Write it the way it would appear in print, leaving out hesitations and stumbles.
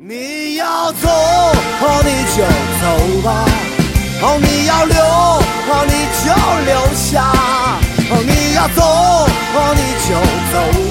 你要走，你就走吧，你要留，你就留下，你要走，你就走